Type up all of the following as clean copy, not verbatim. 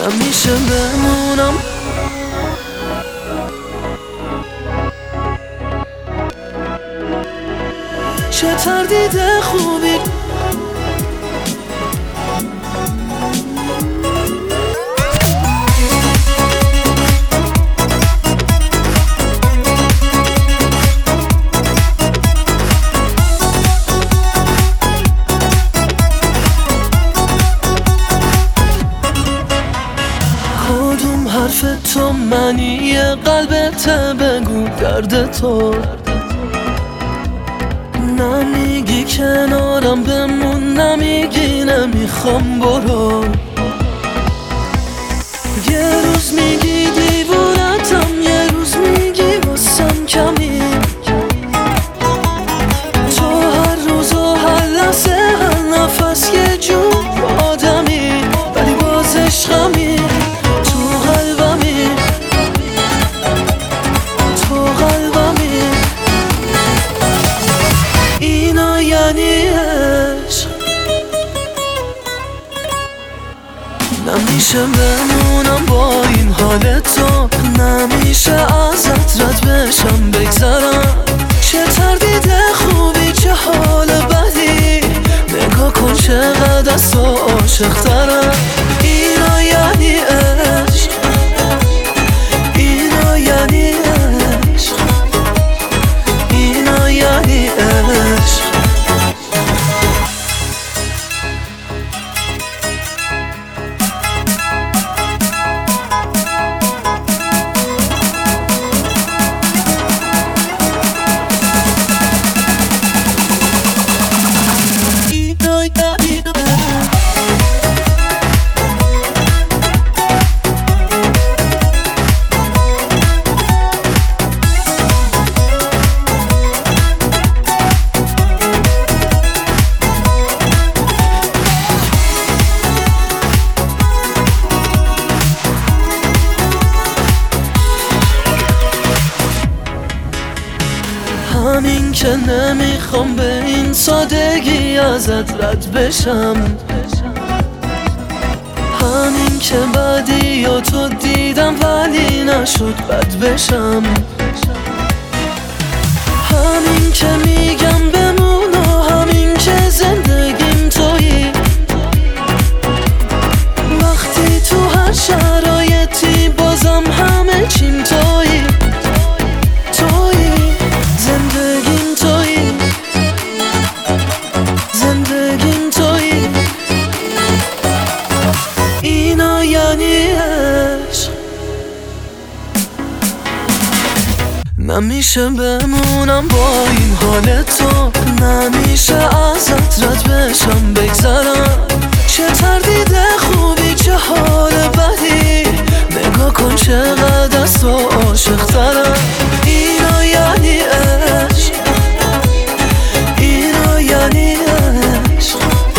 نمیشه بمونم. چه تردید خوبی کدوم حرف تو معنی قلبت بگو درد تو نمیگی کنارم بمون نمیگی نمیخوام برو یه روز میگی دیوونتم یه روز میگی واسم کمی تو هر روز و هر لحظه هر نفس یه جور آدمی ولی باز عشقمی تو قلبمی تو قلبمی اینا یعنی عشق نمیشه بمونم با این حال تو نمیشه ازت رد بشم بگذرم چه تردید خوبی چه حال بدی نگاه کن چقدر از تو عاشق ترم اینا یعنی عشق اینا یعنی عشق اینا یعنی عشق همین که نمیخوام به این سادگی ازت رد بشم همین که بعدی و تو دیدم ولی نشد بد بشم همین که میگم بمون و همین که زندگیم تویی وقتی تو هر شرایطی بازم همه چیم تویی زندگیم تویی زندگیم تویی اینا یعنی عشق نمیشه بمونم با این حال تو نمیشه ازت رد بشم بگذرم چه تردید خوبی چه حال بدی نگاه کن چقدر از تو عاشق ترم اینا یعنی عشق اینا یعنی عشق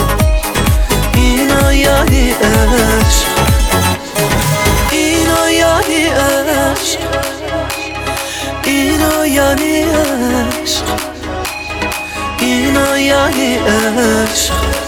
اینا یعنی عشق اینا یعنی عشق اینا یعنی عشق اینا یعنی عشق